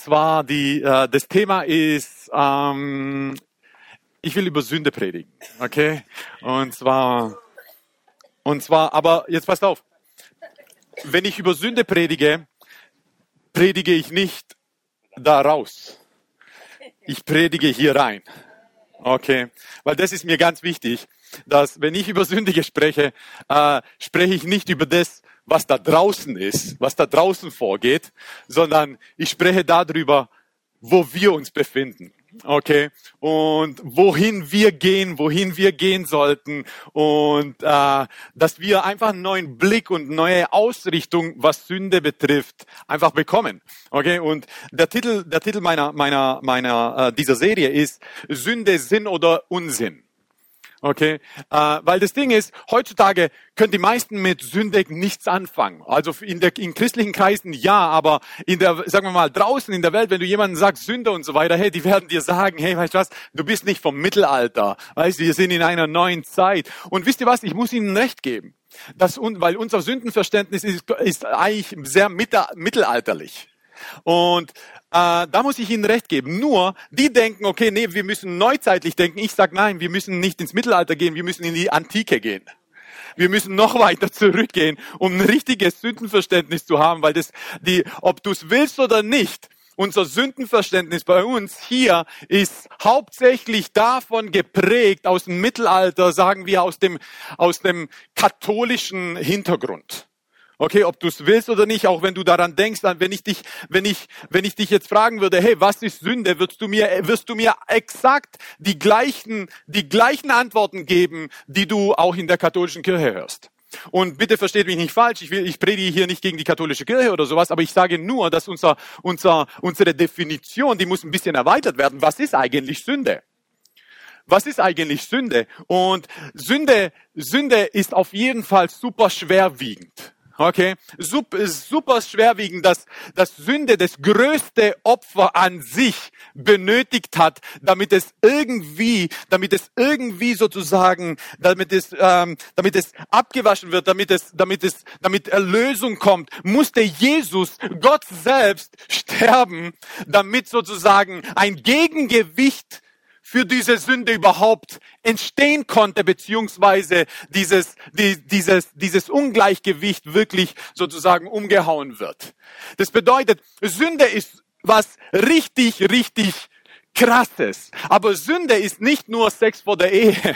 zwar das Thema ist, ich will über Sünde predigen, okay? Und zwar, aber jetzt passt auf, wenn ich über Sünde predige ich nicht da raus. Ich predige hier rein, okay? Weil das ist mir ganz wichtig, dass wenn ich über Sünde spreche, spreche ich nicht über das, was da draußen ist, was da draußen vorgeht, sondern ich spreche darüber, wo wir uns befinden, okay? Und wohin wir gehen sollten und dass wir einfach einen neuen Blick und neue Ausrichtung, was Sünde betrifft, einfach bekommen, okay? Und der Titel meiner dieser Serie ist Sünde, Sinn oder Unsinn. Okay, weil das Ding ist, heutzutage können die meisten mit Sünde nichts anfangen. Also in christlichen Kreisen ja, aber sagen wir mal, draußen in der Welt, wenn du jemandem sagst Sünde und so weiter, hey, die werden dir sagen, hey, weißt du was, du bist nicht vom Mittelalter, weißt du, wir sind in einer neuen Zeit. Und wisst ihr was, ich muss ihnen recht geben, weil unser Sündenverständnis ist eigentlich sehr mittelalterlich. Und da muss ich Ihnen recht geben. Nur, die denken, okay, nee, wir müssen neuzeitlich denken. Ich sage, nein, wir müssen nicht ins Mittelalter gehen, wir müssen in die Antike gehen. Wir müssen noch weiter zurückgehen, um ein richtiges Sündenverständnis zu haben, weil ob du es willst oder nicht, unser Sündenverständnis bei uns hier ist hauptsächlich davon geprägt, aus dem Mittelalter, sagen wir, aus dem katholischen Hintergrund. Okay, ob du es willst oder nicht, auch wenn du daran denkst, wenn ich dich jetzt fragen würde, hey, was ist Sünde, wirst du mir exakt die gleichen Antworten geben, die du auch in der katholischen Kirche hörst. Und bitte versteht mich nicht falsch, ich predige hier nicht gegen die katholische Kirche oder sowas, aber ich sage nur, dass unsere Definition, die muss ein bisschen erweitert werden. Was ist eigentlich Sünde? Was ist eigentlich Sünde? Und Sünde ist auf jeden Fall super schwerwiegend. Okay, super schwerwiegend, dass Sünde das größte Opfer an sich benötigt hat, damit es irgendwie sozusagen, damit es abgewaschen wird, damit Erlösung kommt, musste Jesus, Gott selbst, sterben, damit sozusagen ein Gegengewicht für diese Sünde überhaupt entstehen konnte, beziehungsweise dieses Ungleichgewicht wirklich sozusagen umgehauen wird. Das bedeutet, Sünde ist was richtig, richtig Krasses. Aber Sünde ist nicht nur Sex vor der Ehe.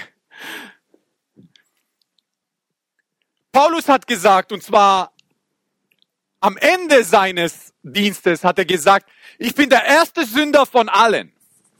Paulus hat gesagt, und zwar am Ende seines Dienstes hat er gesagt, ich bin der erste Sünder von allen.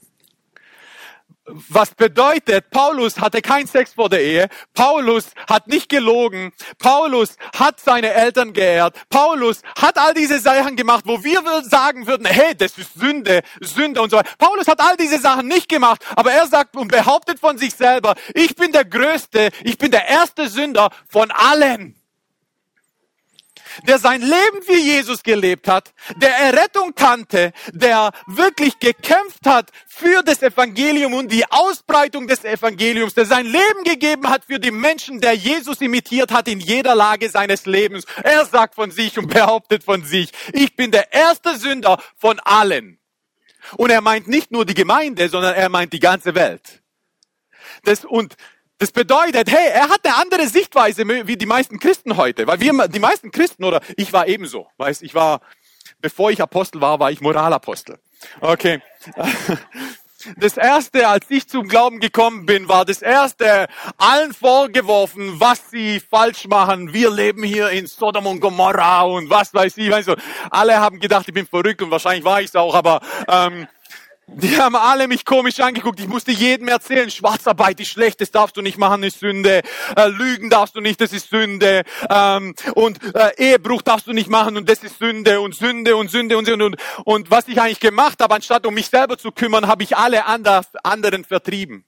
Was bedeutet, Paulus hatte keinen Sex vor der Ehe, Paulus hat nicht gelogen, Paulus hat seine Eltern geehrt, Paulus hat all diese Sachen gemacht, wo wir sagen würden, hey, das ist Sünde und so weiter. Paulus hat all diese Sachen nicht gemacht, aber er sagt und behauptet von sich selber, ich bin der Größte, ich bin der erste Sünder von allen. Der sein Leben für Jesus gelebt hat, der Errettung kannte, der wirklich gekämpft hat für das Evangelium und die Ausbreitung des Evangeliums, der sein Leben gegeben hat für die Menschen, der Jesus imitiert hat in jeder Lage seines Lebens. Er sagt von sich und behauptet von sich, ich bin der erste Sünder von allen. Und er meint nicht nur die Gemeinde, sondern er meint die ganze Welt. Das bedeutet, hey, er hat eine andere Sichtweise wie die meisten Christen heute. Weil die meisten Christen, oder ich war ebenso, bevor ich Apostel war ich Moralapostel. Okay. Das erste, als ich zum Glauben gekommen bin, war allen vorgeworfen, was sie falsch machen. Wir leben hier in Sodom und Gomorra und was weiß ich. Weißt du, alle haben gedacht, ich bin verrückt und wahrscheinlich war ich es auch, aber die haben alle mich komisch angeguckt. Ich musste jedem erzählen, Schwarzarbeit ist schlecht, das darfst du nicht machen, ist Sünde. Lügen darfst du nicht, das ist Sünde. Und Ehebruch darfst du nicht machen und das ist Sünde und Sünde und Sünde und Sünde. Und was ich eigentlich gemacht habe, anstatt um mich selber zu kümmern, habe ich alle anderen vertrieben.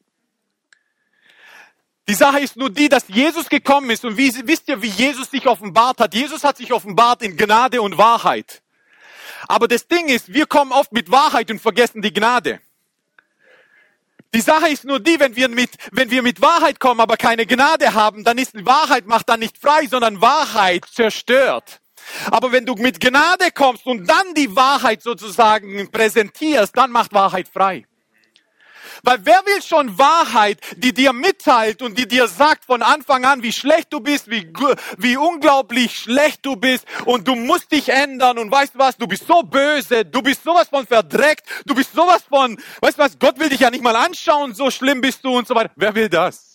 Die Sache ist nur die, dass Jesus gekommen ist. Und wisst ihr, wie Jesus sich offenbart hat? Jesus hat sich offenbart in Gnade und Wahrheit. Aber das Ding ist, wir kommen oft mit Wahrheit und vergessen die Gnade. Die Sache ist nur die, wenn wir mit Wahrheit kommen, aber keine Gnade haben, dann ist Wahrheit macht dann nicht frei, sondern Wahrheit zerstört. Aber wenn du mit Gnade kommst und dann die Wahrheit sozusagen präsentierst, dann macht Wahrheit frei. Weil wer will schon Wahrheit, die dir mitteilt und die dir sagt von Anfang an, wie schlecht du bist, wie unglaublich schlecht du bist und du musst dich ändern und weißt du was, du bist so böse, du bist sowas von verdreckt, du bist sowas von, weißt du was, Gott will dich ja nicht mal anschauen, so schlimm bist du und so weiter. Wer will das?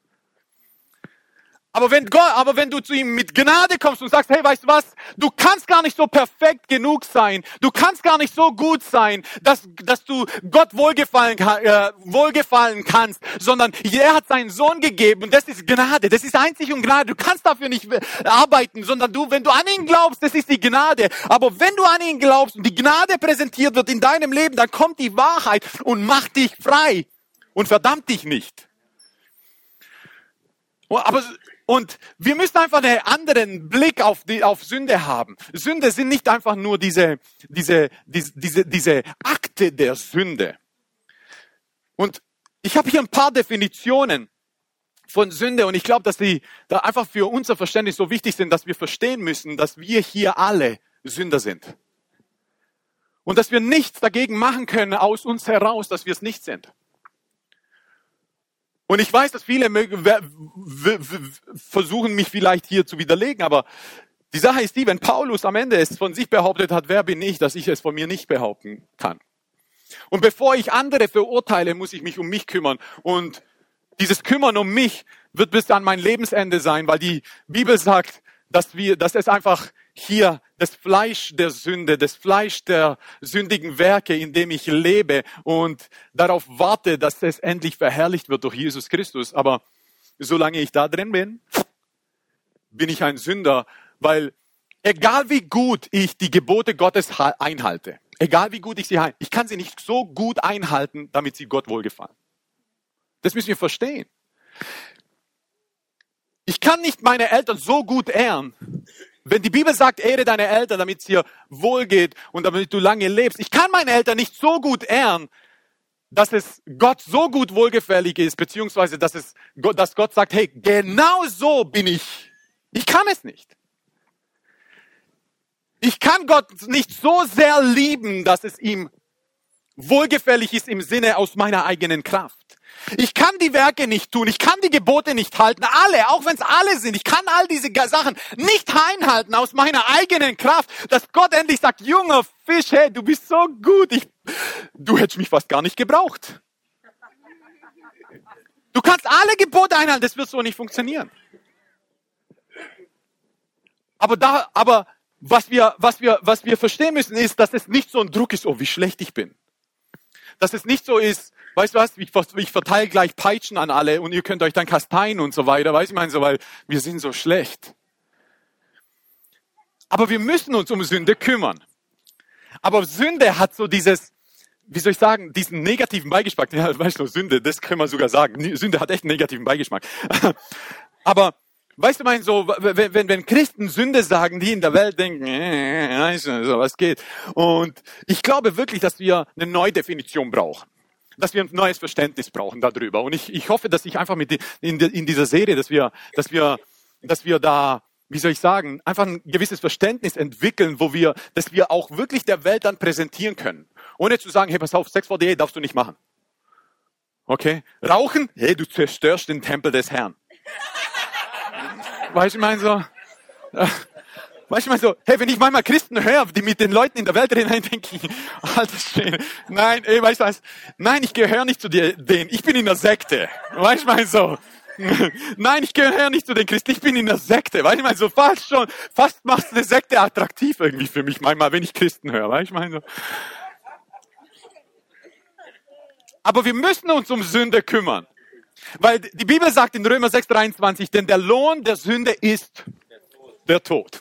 Aber wenn du zu ihm mit Gnade kommst und sagst, hey, weißt du was, du kannst gar nicht so perfekt genug sein, du kannst gar nicht so gut sein, dass du Gott wohlgefallen kannst, sondern er hat seinen Sohn gegeben und das ist Gnade, das ist einzig und Gnade, du kannst dafür nicht arbeiten, sondern wenn du an ihn glaubst, das ist die Gnade. Aber wenn du an ihn glaubst und die Gnade präsentiert wird in deinem Leben, dann kommt die Wahrheit und macht dich frei und verdammt dich nicht. Und wir müssen einfach einen anderen Blick auf Sünde haben. Sünde sind nicht einfach nur diese Akte der Sünde. Und ich habe hier ein paar Definitionen von Sünde und ich glaube, dass die da einfach für unser Verständnis so wichtig sind, dass wir verstehen müssen, dass wir hier alle Sünder sind. Und dass wir nichts dagegen machen können aus uns heraus, dass wir es nicht sind. Und ich weiß, dass viele versuchen, mich vielleicht hier zu widerlegen, aber die Sache ist die, wenn Paulus am Ende es von sich behauptet hat, wer bin ich, dass ich es von mir nicht behaupten kann. Und bevor ich andere verurteile, muss ich mich um mich kümmern. Und dieses Kümmern um mich wird bis an mein Lebensende sein, weil die Bibel sagt, dass es einfach hier das Fleisch der Sünde, das Fleisch der sündigen Werke, in dem ich lebe und darauf warte, dass es endlich verherrlicht wird durch Jesus Christus. Aber solange ich da drin bin, bin ich ein Sünder, weil egal wie gut ich die Gebote Gottes einhalte, egal wie gut ich sie halte, ich kann sie nicht so gut einhalten, damit sie Gott wohlgefallen. Das müssen wir verstehen. Ich kann nicht meine Eltern so gut ehren. Wenn die Bibel sagt, ehre deine Eltern, damit es dir wohlgeht und damit du lange lebst. Ich kann meine Eltern nicht so gut ehren, dass es Gott so gut wohlgefällig ist, beziehungsweise dass Gott sagt, hey, genau so bin ich. Ich kann es nicht. Ich kann Gott nicht so sehr lieben, dass es ihm wohlgefällig ist im Sinne aus meiner eigenen Kraft. Ich kann die Werke nicht tun, ich kann die Gebote nicht halten, alle, auch wenn es alle sind. Ich kann all diese Sachen nicht einhalten aus meiner eigenen Kraft, dass Gott endlich sagt, junger Fisch, hey, du bist so gut, du hättest mich fast gar nicht gebraucht. Du kannst alle Gebote einhalten, das wird so nicht funktionieren. Aber was wir verstehen müssen, ist, dass es nicht so ein Druck ist, oh, wie schlecht ich bin. Dass es nicht so ist, weißt du was, ich verteile gleich Peitschen an alle und ihr könnt euch dann kasteien und so weiter, weißt du, ich meine so, weil wir sind so schlecht. Aber wir müssen uns um Sünde kümmern. Aber Sünde hat so dieses, wie soll ich sagen, diesen negativen Beigeschmack. Ja, weißt du, Sünde, das können wir sogar sagen. Sünde hat echt einen negativen Beigeschmack. Aber weißt du, mein so, wenn Christen Sünde sagen, die in der Welt denken, weißt du, so was geht. Und ich glaube wirklich, dass wir eine neue Definition brauchen. Dass wir ein neues Verständnis brauchen darüber. Und ich hoffe, dass ich einfach in dieser Serie, dass wir da, wie soll ich sagen, einfach ein gewisses Verständnis entwickeln, dass wir auch wirklich der Welt dann präsentieren können. Ohne zu sagen, hey, pass auf, Sex vor der Ehe darfst du nicht machen. Okay? Rauchen? Hey, du zerstörst den Tempel des Herrn. Weißt du, ich meine so, hey, wenn ich manchmal Christen höre, die mit den Leuten in der Welt reden, dann denke ich, alter Schwede, nein, ey, weißt du was, nein, ich gehöre nicht zu denen, ich bin in der Sekte, weißt du, ich meine so, nein, ich gehöre nicht zu den Christen, ich bin in der Sekte, weißt du, ich meine so, fast macht eine Sekte attraktiv irgendwie für mich manchmal, wenn ich Christen höre, weißt du, ich meine so. Aber wir müssen uns um Sünde kümmern. Weil die Bibel sagt in Römer 6,23, denn der Lohn der Sünde ist der Tod.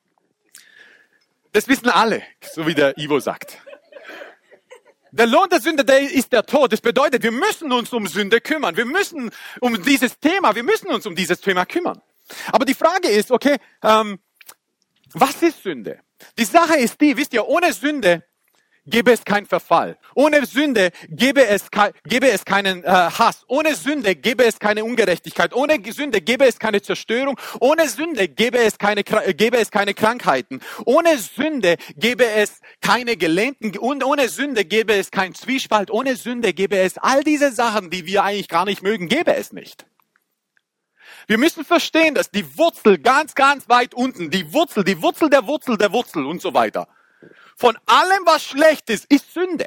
Das wissen alle, so wie der Ivo sagt. Der Lohn der Sünde ist der Tod. Das bedeutet, wir müssen uns um Sünde kümmern. Wir müssen uns um dieses Thema kümmern. Aber die Frage ist, okay, was ist Sünde? Die Sache ist die, wisst ihr, ohne Sünde gäbe es keinen Verfall. Ohne Sünde gäbe es keinen Hass. Ohne Sünde gäbe es keine Ungerechtigkeit. Ohne Sünde gäbe es keine Zerstörung. Ohne Sünde gäbe es keine Krankheiten. Ohne Sünde gäbe es keine Gelähmten. Und ohne Sünde gäbe es keinen Zwiespalt. Ohne Sünde gäbe es all diese Sachen, die wir eigentlich gar nicht mögen, gäbe es nicht. Wir müssen verstehen, dass die Wurzel ganz, ganz weit unten, die Wurzel der Wurzel der Wurzel und so weiter, von allem, was schlecht ist Sünde.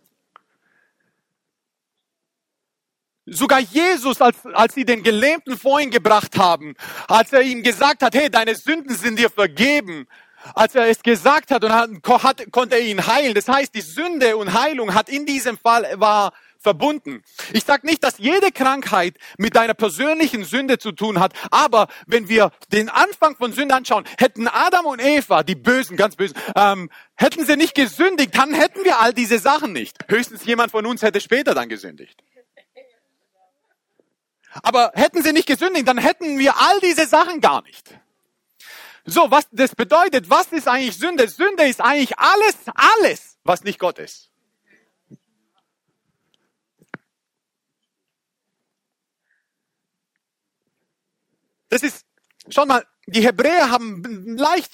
Sogar Jesus, als sie den Gelähmten vor ihn gebracht haben, als er ihm gesagt hat, hey, deine Sünden sind dir vergeben, als er es gesagt hat, konnte er ihn heilen. Das heißt, die Sünde und Heilung hat in diesem Fall war verbunden. Ich sage nicht, dass jede Krankheit mit deiner persönlichen Sünde zu tun hat, aber wenn wir den Anfang von Sünde anschauen, hätten Adam und Eva, die Bösen, ganz Bösen, hätten sie nicht gesündigt, dann hätten wir all diese Sachen nicht. Höchstens jemand von uns hätte später dann gesündigt. Aber hätten sie nicht gesündigt, dann hätten wir all diese Sachen gar nicht. So, was das bedeutet, was ist eigentlich Sünde? Sünde ist eigentlich alles, was nicht Gott ist. Das ist, schaut mal, die Hebräer haben ein leicht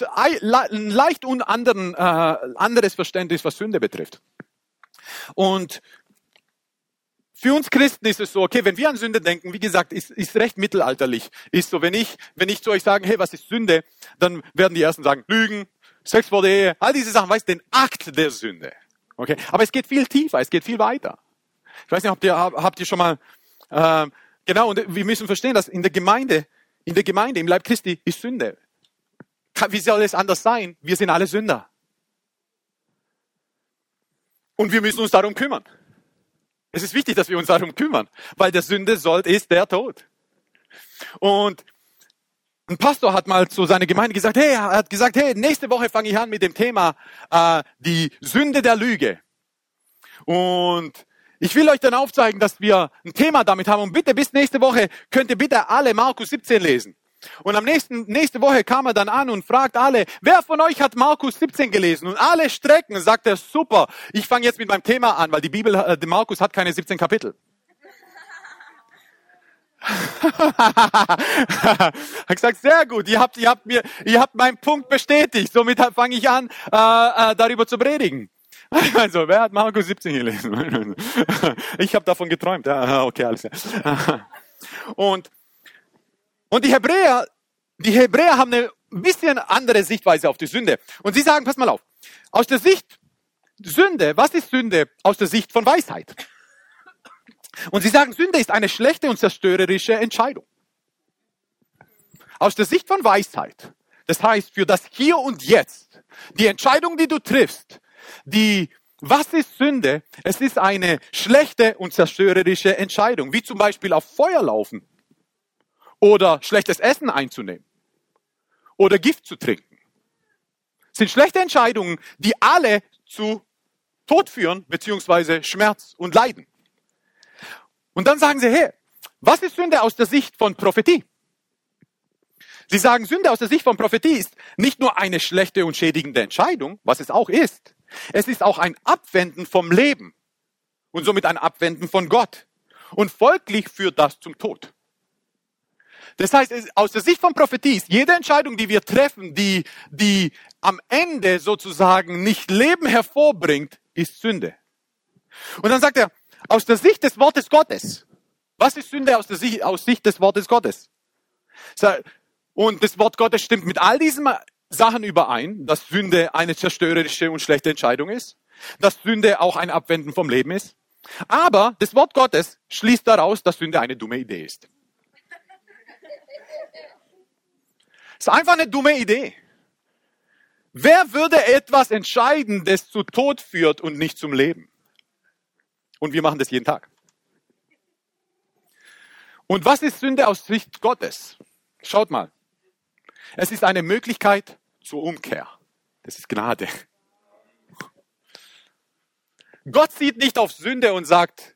anderes Verständnis, was Sünde betrifft. Und für uns Christen ist es so, okay, wenn wir an Sünde denken, wie gesagt, ist recht mittelalterlich. Ist so, wenn ich zu euch sage, hey, was ist Sünde? Dann werden die Ersten sagen, Lügen, Sex vor der Ehe, all diese Sachen, weißt du, den Akt der Sünde. Okay? Aber es geht viel tiefer, es geht viel weiter. Ich weiß nicht, habt ihr schon mal, genau, und wir müssen verstehen, dass in der Gemeinde, im Leib Christi, ist Sünde. Wie soll es anders sein? Wir sind alle Sünder. Und wir müssen uns darum kümmern. Es ist wichtig, dass wir uns darum kümmern, weil der Sünde ist der Tod. Und ein Pastor hat mal zu seiner Gemeinde gesagt, hey, nächste Woche fange ich an mit dem Thema die Sünde der Lüge. Und ich will euch dann aufzeigen, dass wir ein Thema damit haben. Und bitte bis nächste Woche könnt ihr bitte alle Markus 17 lesen. Und nächste Woche kam er dann an und fragt alle, wer von euch hat Markus 17 gelesen? Und alle strecken. Und sagt er, super, ich fange jetzt mit meinem Thema an, weil die Markus hat keine 17 Kapitel. Er hat gesagt, sehr gut, ihr habt meinen Punkt bestätigt. Somit fange ich an, darüber zu predigen. Also, wer hat Markus 17 gelesen? Ich habe davon geträumt. Ja, okay, alles klar. Und die Hebräer haben eine bisschen andere Sichtweise auf die Sünde. Und sie sagen, pass mal auf, aus der Sicht Sünde, was ist Sünde aus der Sicht von Weisheit? Und sie sagen, Sünde ist eine schlechte und zerstörerische Entscheidung. Aus der Sicht von Weisheit, das heißt für das Hier und Jetzt, die Entscheidung, die du triffst, was ist Sünde? Es ist eine schlechte und zerstörerische Entscheidung, wie zum Beispiel auf Feuer laufen oder schlechtes Essen einzunehmen oder Gift zu trinken. Das sind schlechte Entscheidungen, die alle zu Tod führen, beziehungsweise Schmerz und Leiden. Und dann sagen sie, hey, was ist Sünde aus der Sicht von Prophetie? Sie sagen, Sünde aus der Sicht von Prophetie ist nicht nur eine schlechte und schädigende Entscheidung, was es auch ist. Es ist auch ein Abwenden vom Leben und somit ein Abwenden von Gott. Und folglich führt das zum Tod. Das heißt, aus der Sicht von Prophetie ist jede Entscheidung, die wir treffen, die am Ende sozusagen nicht Leben hervorbringt, ist Sünde. Und dann sagt er, aus der Sicht des Wortes Gottes. Was ist Sünde aus Sicht des Wortes Gottes? Und das Wort Gottes stimmt mit all diesen Sachen überein, dass Sünde eine zerstörerische und schlechte Entscheidung ist, dass Sünde auch ein Abwenden vom Leben ist. Aber das Wort Gottes schließt daraus, dass Sünde eine dumme Idee ist. Es ist einfach eine dumme Idee. Wer würde etwas entscheiden, das zu Tod führt und nicht zum Leben? Und wir machen das jeden Tag. Und was ist Sünde aus Sicht Gottes? Schaut mal. Es ist eine Möglichkeit zur Umkehr. Das ist Gnade. Gott sieht nicht auf Sünde und sagt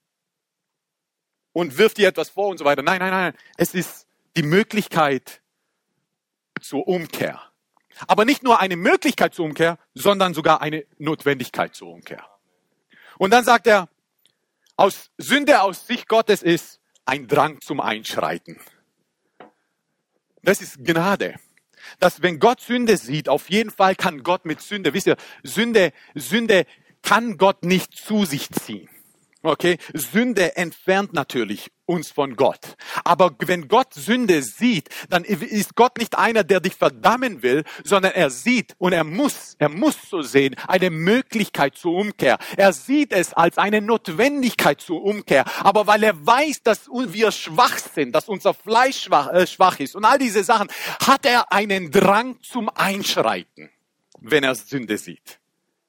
und wirft dir etwas vor und so weiter. Nein. Es ist die Möglichkeit zur Umkehr. Aber nicht nur eine Möglichkeit zur Umkehr, sondern sogar eine Notwendigkeit zur Umkehr. Und dann sagt er, Sünde aus Sicht Gottes ist ein Drang zum Einschreiten. Das ist Gnade. Dass wenn Gott Sünde sieht, auf jeden Fall kann Gott mit Sünde, wisst ihr, Sünde kann Gott nicht zu sich ziehen. Okay? Sünde entfernt natürlich uns von Gott. Aber wenn Gott Sünde sieht, dann ist Gott nicht einer, der dich verdammen will, sondern er sieht und er muss so sehen, eine Möglichkeit zur Umkehr. Er sieht es als eine Notwendigkeit zur Umkehr. Aber weil er weiß, dass wir schwach sind, dass unser Fleisch schwach ist und all diese Sachen, hat er einen Drang zum Einschreiten, wenn er Sünde sieht.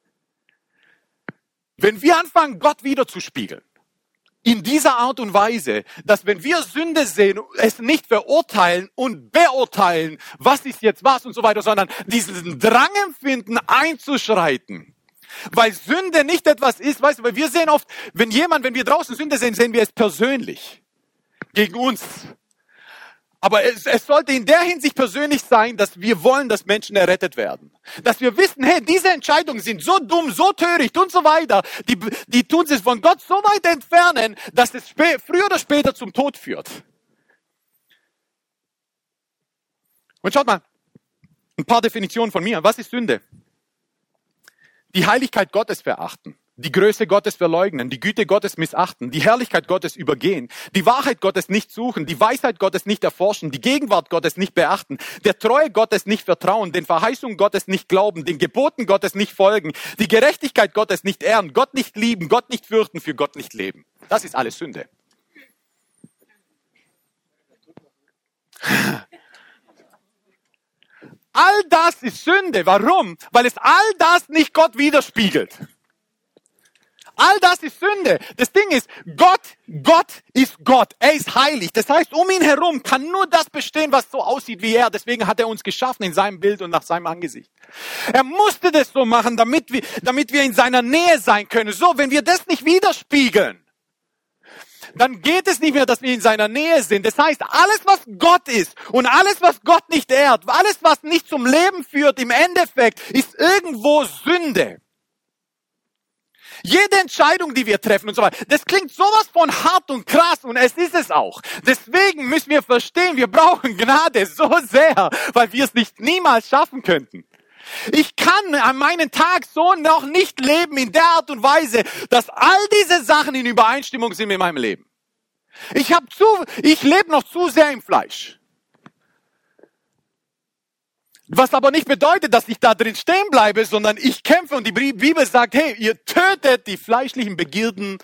Wenn wir anfangen, Gott wiederzuspiegeln, in dieser Art und Weise, dass wenn wir Sünde sehen, es nicht verurteilen und beurteilen, was ist jetzt was und so weiter, sondern diesen Drang empfinden, einzuschreiten. Weil Sünde nicht etwas ist, weißt du, weil wir sehen oft, wenn wir draußen Sünde sehen, sehen wir es persönlich. Gegen uns. Aber es sollte in der Hinsicht persönlich sein, dass wir wollen, dass Menschen errettet werden. Dass wir wissen, hey, diese Entscheidungen sind so dumm, so töricht und so weiter. Die tun sich von Gott so weit entfernen, dass es früher oder später zum Tod führt. Und schaut mal, ein paar Definitionen von mir. Was ist Sünde? Die Heiligkeit Gottes verachten. Die Größe Gottes verleugnen, die Güte Gottes missachten, die Herrlichkeit Gottes übergehen, die Wahrheit Gottes nicht suchen, die Weisheit Gottes nicht erforschen, die Gegenwart Gottes nicht beachten, der Treue Gottes nicht vertrauen, den Verheißungen Gottes nicht glauben, den Geboten Gottes nicht folgen, die Gerechtigkeit Gottes nicht ehren, Gott nicht lieben, Gott nicht fürchten, für Gott nicht leben. Das ist alles Sünde. All das ist Sünde. Warum? Weil es all das nicht Gott widerspiegelt. All das ist Sünde. Das Ding ist, Gott ist Gott. Er ist heilig. Das heißt, um ihn herum kann nur das bestehen, was so aussieht wie er. Deswegen hat er uns geschaffen in seinem Bild und nach seinem Angesicht. Er musste das so machen, damit wir in seiner Nähe sein können. So, wenn wir das nicht widerspiegeln, dann geht es nicht mehr, dass wir in seiner Nähe sind. Das heißt, alles, was Gott ist und alles, was Gott nicht ehrt, alles, was nicht zum Leben führt, im Endeffekt, ist irgendwo Sünde. Jede Entscheidung, die wir treffen und so weiter, das klingt sowas von hart und krass und es ist es auch. Deswegen müssen wir verstehen, wir brauchen Gnade so sehr, weil wir es niemals schaffen könnten. Ich kann an meinem Tag so noch nicht leben in der Art und Weise, dass all diese Sachen in Übereinstimmung sind mit meinem Leben. Ich lebe noch zu sehr im Fleisch. Was aber nicht bedeutet, dass ich da drin stehen bleibe, sondern ich kämpfe und die Bibel sagt, hey, ihr tötet die fleischlichen Begierden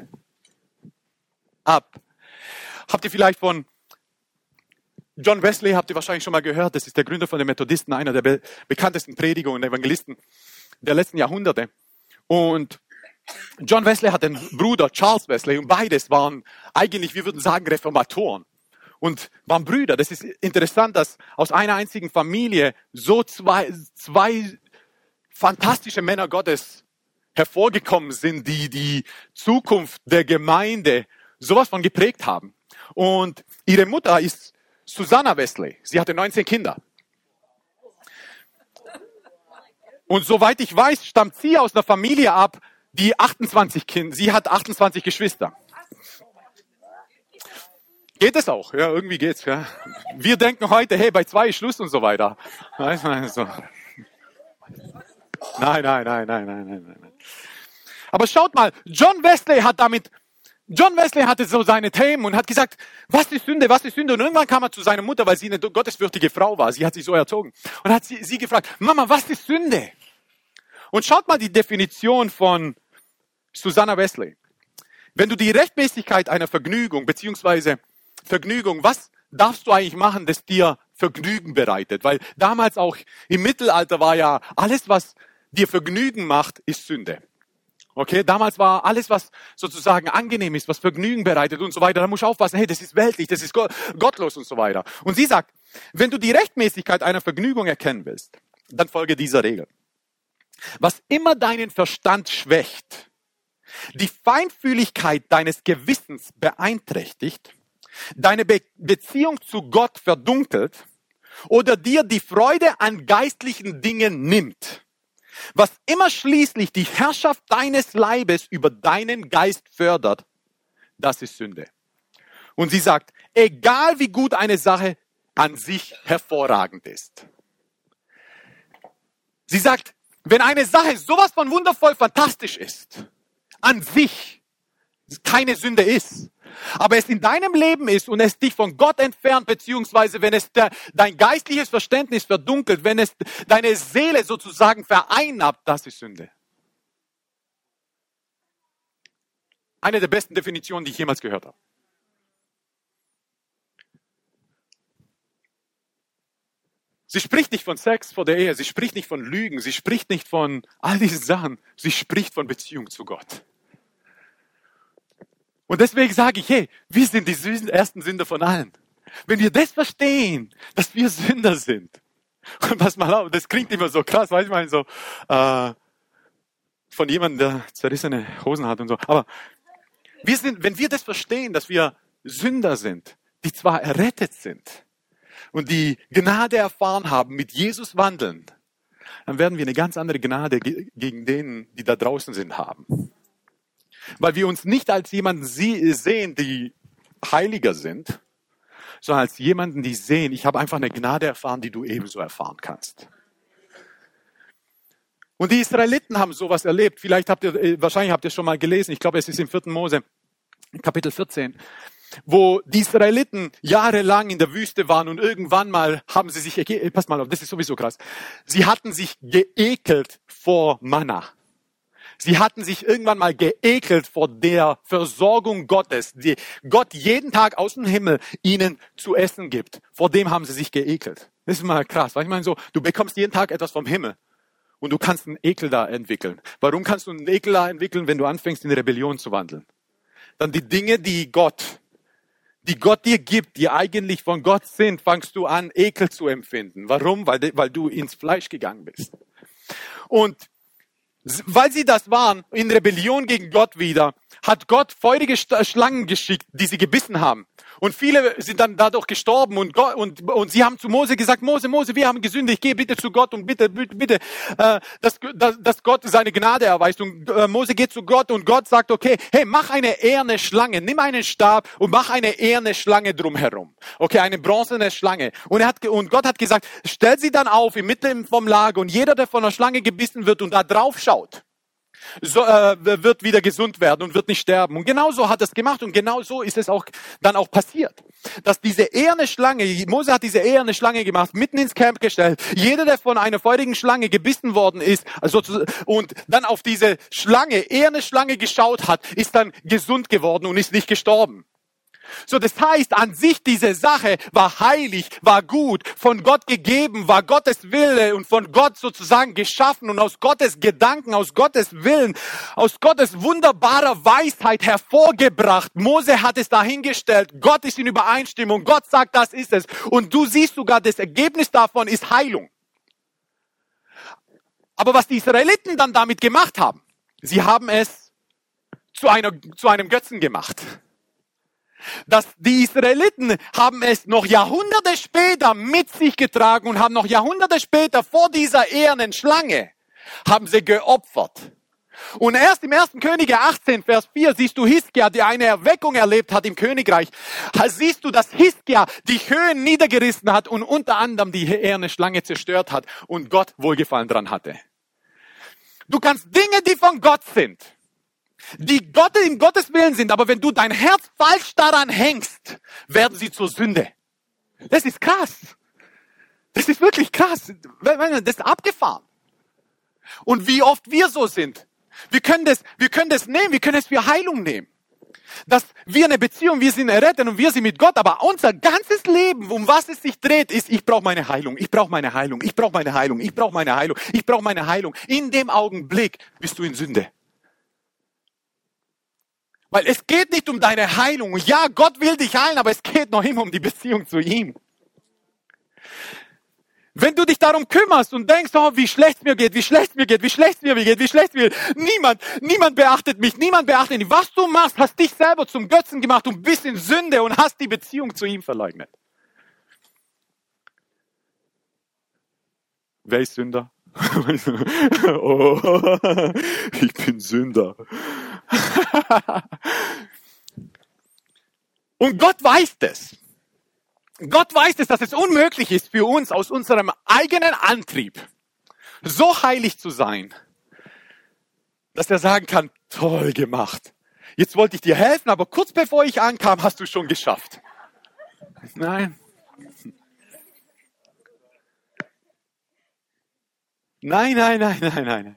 ab. Habt ihr vielleicht von John Wesley, habt ihr wahrscheinlich schon mal gehört, das ist der Gründer von den Methodisten, einer der bekanntesten Prediger und Evangelisten der letzten Jahrhunderte. Und John Wesley hat einen Bruder, Charles Wesley, und beides waren eigentlich, wir würden sagen, Reformatoren. Und waren Brüder. Das ist interessant, dass aus einer einzigen Familie so zwei fantastische Männer Gottes hervorgekommen sind, die die Zukunft der Gemeinde sowas von geprägt haben. Und ihre Mutter ist Susanna Wesley. Sie hatte 19 Kinder. Und soweit ich weiß, stammt sie aus einer Familie ab, die 28 Kinder, sie hat 28 Geschwister. Geht es auch? Ja, irgendwie geht's. Ja. Wir denken heute, hey, bei 2 ist Schluss und so weiter. Nein. Aber schaut mal, John Wesley hatte so seine Themen und hat gesagt, was ist Sünde? Und irgendwann kam er zu seiner Mutter, weil sie eine gottesfürchtige Frau war. Sie hat sich so erzogen. Und hat sie gefragt, Mama, was ist Sünde? Und schaut mal die Definition von Susanna Wesley. Wenn du die Rechtmäßigkeit einer Vergnügung, beziehungsweise Vergnügung, was darfst du eigentlich machen, das dir Vergnügen bereitet? Weil damals auch im Mittelalter war ja alles, was dir Vergnügen macht, ist Sünde. Okay, damals war alles, was sozusagen angenehm ist, was Vergnügen bereitet und so weiter, da musst du aufpassen, hey, das ist weltlich, das ist gottlos und so weiter. Und sie sagt, wenn du die Rechtmäßigkeit einer Vergnügung erkennen willst, dann folge dieser Regel. Was immer deinen Verstand schwächt, die Feinfühligkeit deines Gewissens beeinträchtigt, deine Beziehung zu Gott verdunkelt oder dir die Freude an geistlichen Dingen nimmt, was immer schließlich die Herrschaft deines Leibes über deinen Geist fördert, das ist Sünde. Und sie sagt, egal wie gut eine Sache an sich hervorragend ist. Sie sagt, wenn eine Sache sowas von wundervoll fantastisch ist, an sich keine Sünde ist, aber es in deinem Leben ist und es dich von Gott entfernt, beziehungsweise wenn es dein geistliches Verständnis verdunkelt, wenn es deine Seele sozusagen vereinnahmt, das ist Sünde. Eine der besten Definitionen, die ich jemals gehört habe. Sie spricht nicht von Sex vor der Ehe, sie spricht nicht von Lügen, sie spricht nicht von all diesen Sachen, sie spricht von Beziehung zu Gott. Und deswegen sage ich, hey, wir sind die ersten Sünder von allen. Wenn wir das verstehen, dass wir Sünder sind, und pass mal auf, das klingt immer so krass, weiß ich mal so, von jemandem, der zerrissene Hosen hat und so, aber wenn wir das verstehen, dass wir Sünder sind, die zwar errettet sind, und die Gnade erfahren haben, mit Jesus wandeln, dann werden wir eine ganz andere Gnade gegen denen, die da draußen sind, haben. Weil wir uns nicht als jemanden sehen, die heiliger sind, sondern als jemanden, die sehen, ich habe einfach eine Gnade erfahren, die du ebenso erfahren kannst. Und die Israeliten haben sowas erlebt. Wahrscheinlich habt ihr es schon mal gelesen. Ich glaube, es ist im 4. Mose, Kapitel 14. Wo die Israeliten jahrelang in der Wüste waren und irgendwann mal haben sie sich, pass mal auf, das ist sowieso krass, sie hatten sich geekelt vor Manna. Sie hatten sich irgendwann mal geekelt vor der Versorgung Gottes, die Gott jeden Tag aus dem Himmel ihnen zu essen gibt. Vor dem haben sie sich geekelt. Das ist mal krass, weil ich meine so, du bekommst jeden Tag etwas vom Himmel und du kannst einen Ekel da entwickeln. Warum kannst du einen Ekel da entwickeln, wenn du anfängst in Rebellion zu wandeln? Dann die Dinge, die Gott dir gibt, die eigentlich von Gott sind, fangst du an, Ekel zu empfinden. Warum? Weil du ins Fleisch gegangen bist. Und weil sie das waren, in Rebellion gegen Gott wieder, hat Gott feurige Schlangen geschickt, die sie gebissen haben. Und viele sind dann dadurch gestorben und sie haben zu Mose gesagt, Mose, wir haben gesündigt, geh bitte zu Gott und bitte, dass Gott seine Gnade erweist. Und Mose geht zu Gott und Gott sagt, okay, hey, mach eine eherne Schlange, nimm einen Stab und mach eine eherne Schlange drumherum. Okay, eine bronzene Schlange. Und Gott hat gesagt, stell sie dann auf im Mitte vom Lager und jeder, der von der Schlange gebissen wird und da drauf schaut, wird wieder gesund werden und wird nicht sterben. Und genau so hat er es gemacht und genau so ist es dann auch passiert. Dass diese eherne Schlange, Mose hat diese eherne Schlange gemacht, mitten ins Camp gestellt. Jeder, der von einer feurigen Schlange gebissen worden ist und dann auf diese eherne Schlange geschaut hat, ist dann gesund geworden und ist nicht gestorben. So, das heißt, an sich diese Sache war heilig, war gut, von Gott gegeben, war Gottes Wille und von Gott sozusagen geschaffen und aus Gottes Gedanken, aus Gottes Willen, aus Gottes wunderbarer Weisheit hervorgebracht. Mose hat es dahingestellt, Gott ist in Übereinstimmung, Gott sagt, das ist es. Und du siehst sogar, das Ergebnis davon ist Heilung. Aber was die Israeliten dann damit gemacht haben, sie haben es zu einem Götzen gemacht. Dass die Israeliten haben es noch Jahrhunderte später mit sich getragen und haben noch Jahrhunderte später vor dieser ehernen Schlange haben sie geopfert. Und erst im 1. Könige 18, Vers 4 siehst du Hiskia, der eine Erweckung erlebt hat im Königreich. Da siehst du, dass Hiskia die Höhen niedergerissen hat und unter anderem die eherne Schlange zerstört hat und Gott Wohlgefallen dran hatte. Du kannst Dinge, die von Gott sind, die in Gottes Willen sind, aber wenn du dein Herz falsch daran hängst, werden sie zur Sünde. Das ist krass. Das ist wirklich krass. Das ist abgefahren. Und wie oft wir so sind. Wir können das nehmen, wir können es für Heilung nehmen. Dass wir eine Beziehung, wir sind errettet und wir sind mit Gott, aber unser ganzes Leben, um was es sich dreht, ist, ich brauche meine Heilung, ich brauche meine Heilung, ich brauche meine Heilung, ich brauche meine Heilung, ich brauche meine Heilung. In dem Augenblick bist du in Sünde. Weil es geht nicht um deine Heilung. Ja, Gott will dich heilen, aber es geht noch immer um die Beziehung zu ihm. Wenn du dich darum kümmerst und denkst, oh, wie schlecht es mir geht, niemand beachtet mich, was du machst, hast dich selber zum Götzen gemacht und bist in Sünde und hast die Beziehung zu ihm verleugnet. wer ist Sünder? Oh, ich bin Sünder. Und Gott weiß das. Gott weiß es, dass es unmöglich ist für uns aus unserem eigenen Antrieb so heilig zu sein, dass er sagen kann, toll gemacht. Jetzt wollte ich dir helfen, aber kurz bevor ich ankam, hast du es schon geschafft. Nein. Nein.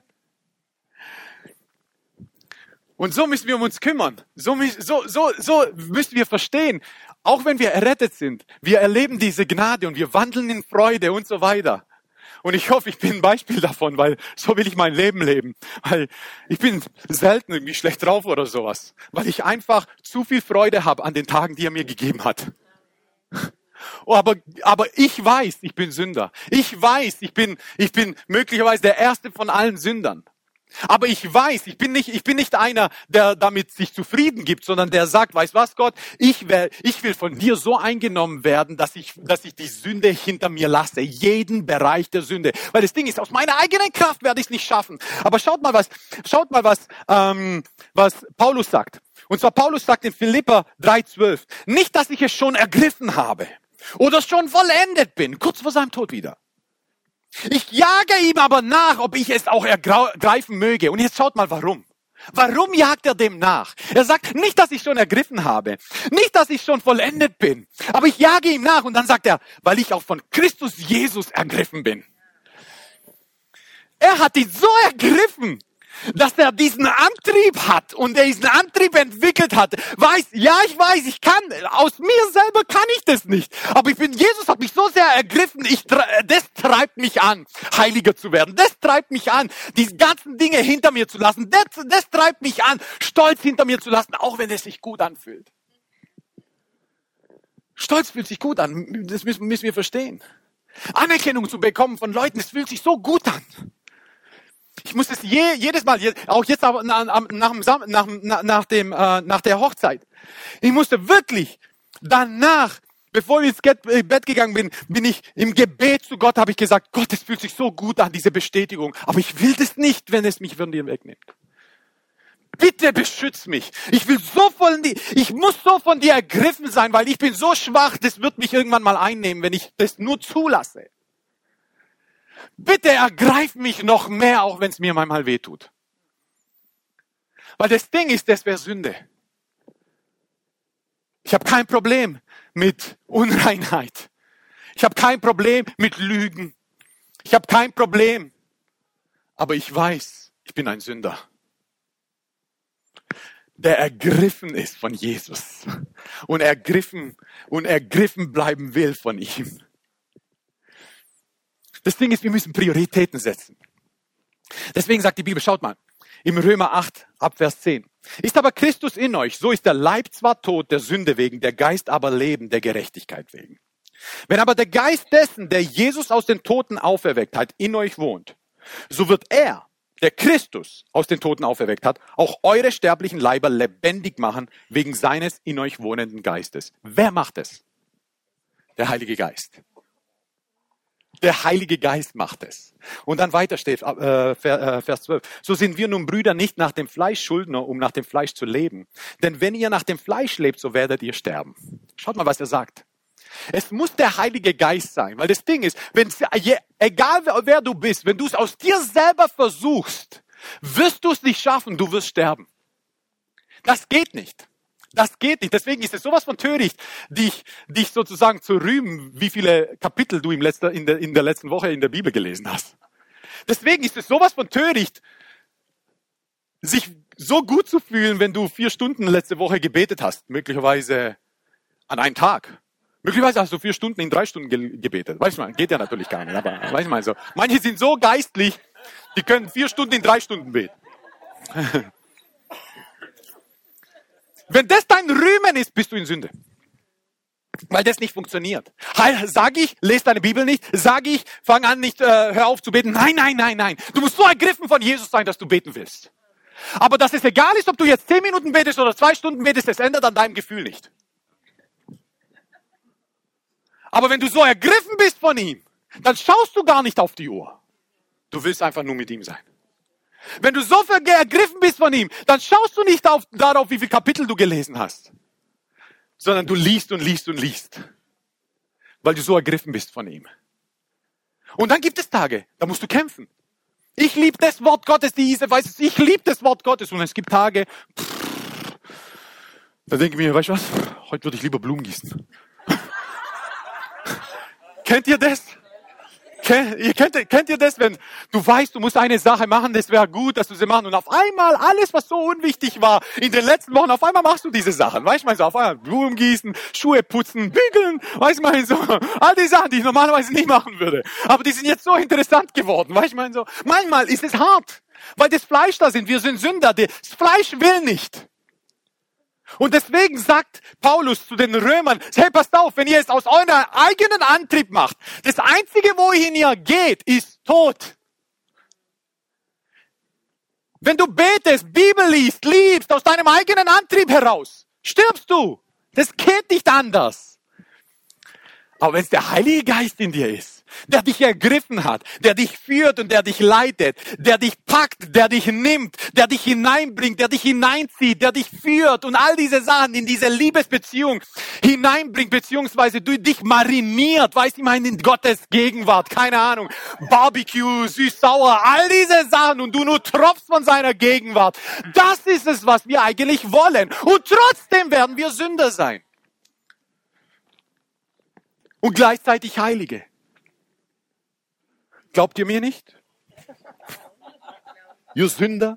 Und so müssen wir um uns kümmern. So müssen wir verstehen. Auch wenn wir errettet sind, wir erleben diese Gnade und wir wandeln in Freude und so weiter. Und ich hoffe, ich bin ein Beispiel davon, weil so will ich mein Leben leben. Weil ich bin selten irgendwie schlecht drauf oder sowas. Weil ich einfach zu viel Freude habe an den Tagen, die er mir gegeben hat. Oh, aber ich weiß, ich bin Sünder. Ich weiß, ich bin möglicherweise der erste von allen Sündern. Aber ich weiß, ich bin nicht einer, der damit sich zufrieden gibt, sondern der sagt, weißt was, Gott, ich will von dir so eingenommen werden, dass ich die Sünde hinter mir lasse, jeden Bereich der Sünde. Weil das Ding ist, aus meiner eigenen Kraft werde ich es nicht schaffen. Aber schaut mal, was Paulus sagt. Und zwar Paulus sagt in Philipper 3,12, nicht, dass ich es schon ergriffen habe oder schon vollendet bin, kurz vor seinem Tod wieder. Ich jage ihm aber nach, ob ich es auch ergreifen möge. Und jetzt schaut mal, warum. Warum jagt er dem nach? Er sagt nicht, dass ich schon ergriffen habe. Nicht, dass ich schon vollendet bin. Aber ich jage ihm nach. Und dann sagt er, weil ich auch von Christus Jesus ergriffen bin. Er hat ihn so ergriffen, dass er diesen Antrieb hat und er diesen Antrieb entwickelt hat. Ich weiß, ich kann, aus mir selber kann ich das nicht. Aber Jesus hat mich so sehr ergriffen, das treibt mich an, heiliger zu werden. Das treibt mich an, diese ganzen Dinge hinter mir zu lassen. Das treibt mich an, Stolz hinter mir zu lassen, auch wenn es sich gut anfühlt. Stolz fühlt sich gut an, das müssen wir verstehen. Anerkennung zu bekommen von Leuten, das fühlt sich so gut an. Ich muss es jedes Mal, auch jetzt nach der Hochzeit. Ich musste wirklich danach, bevor ich ins Bett gegangen bin ich im Gebet zu Gott, habe ich gesagt, Gott, es fühlt sich so gut an, diese Bestätigung. Aber ich will das nicht, wenn es mich von dir wegnimmt. Bitte beschütz mich. Ich muss so von dir ergriffen sein, weil ich bin so schwach, das wird mich irgendwann mal einnehmen, wenn ich das nur zulasse. Bitte ergreif mich noch mehr, auch wenn es mir manchmal wehtut. Weil das Ding ist, das wäre Sünde. Ich habe kein Problem mit Unreinheit. Ich habe kein Problem mit Lügen. Ich habe kein Problem. Aber ich weiß, ich bin ein Sünder, der ergriffen ist von Jesus und ergriffen bleiben will von ihm. Das Ding ist, wir müssen Prioritäten setzen. Deswegen sagt die Bibel, schaut mal, im Römer 8, ab Vers 10. Ist aber Christus in euch, so ist der Leib zwar tot der Sünde wegen, der Geist aber Leben der Gerechtigkeit wegen. Wenn aber der Geist dessen, der Jesus aus den Toten auferweckt hat, in euch wohnt, so wird er, der Christus aus den Toten auferweckt hat, auch eure sterblichen Leiber lebendig machen, wegen seines in euch wohnenden Geistes. Wer macht es? Der Heilige Geist. Der Heilige Geist macht es. Und dann weiter steht, Vers 12. So sind wir nun Brüder nicht nach dem Fleisch Schuldner, um nach dem Fleisch zu leben. Denn wenn ihr nach dem Fleisch lebt, so werdet ihr sterben. Schaut mal, was er sagt. Es muss der Heilige Geist sein. Weil das Ding ist, egal wer du bist, wenn du es aus dir selber versuchst, wirst du es nicht schaffen, du wirst sterben. Das geht nicht. Das geht nicht. Deswegen ist es sowas von töricht, dich sozusagen zu rühmen, wie viele Kapitel du in der letzten Woche in der Bibel gelesen hast. Deswegen ist es sowas von töricht, sich so gut zu fühlen, wenn du 4 Stunden letzte Woche gebetet hast. Möglicherweise an einem Tag. Möglicherweise hast du 4 Stunden in 3 Stunden gebetet. Weißt du mal, geht ja natürlich gar nicht. Aber weißt du mal so. Manche sind so geistlich, die können 4 Stunden in 3 Stunden beten. Wenn das dein Rühmen ist, bist du in Sünde. Weil das nicht funktioniert. Sag ich, lese deine Bibel nicht. Sag ich, fang an nicht, hör auf zu beten. Nein. Du musst so ergriffen von Jesus sein, dass du beten willst. Aber dass es egal ist, ob du jetzt 10 Minuten betest oder 2 Stunden betest, das ändert an deinem Gefühl nicht. Aber wenn du so ergriffen bist von ihm, dann schaust du gar nicht auf die Uhr. Du willst einfach nur mit ihm sein. Wenn du so ergriffen bist von ihm, dann schaust du nicht darauf, wie viele Kapitel du gelesen hast, sondern du liest und liest und liest, weil du so ergriffen bist von ihm. Und dann gibt es Tage, da musst du kämpfen. Ich liebe das Wort Gottes, ich liebe das Wort Gottes. Und es gibt Tage, da denke ich mir, weißt du was, heute würde ich lieber Blumen gießen. Kennt ihr das? Kennt ihr das, wenn du weißt, du musst eine Sache machen, das wäre gut, dass du sie machst und auf einmal alles, was so unwichtig war in den letzten Wochen, auf einmal machst du diese Sachen. Weißt du, so auf einmal Blumen gießen, Schuhe putzen, bügeln, weißt du, so all die Sachen, die ich normalerweise nicht machen würde. Aber die sind jetzt so interessant geworden, weißt du, so manchmal ist es hart, weil das Fleisch da sind, wir sind Sünder, das Fleisch will nicht. Und deswegen sagt Paulus zu den Römern, hey, passt auf, wenn ihr es aus eurem eigenen Antrieb macht, das Einzige, wohin ihr geht, ist Tod. Wenn du betest, Bibel liest, aus deinem eigenen Antrieb heraus, stirbst du. Das geht nicht anders. Aber wenn es der Heilige Geist in dir ist, der dich ergriffen hat, der dich führt und der dich leitet, der dich packt, der dich nimmt, der dich hineinbringt, der dich hineinzieht, der dich führt und all diese Sachen in diese Liebesbeziehung hineinbringt, beziehungsweise du dich mariniert, weißt du, ich meine, in Gottes Gegenwart, keine Ahnung, Barbecue, süß-sauer, all diese Sachen und du nur tropfst von seiner Gegenwart. Das ist es, was wir eigentlich wollen. Und trotzdem werden wir Sünder sein. Und gleichzeitig Heilige. Glaubt ihr mir nicht? Ihr Sünder.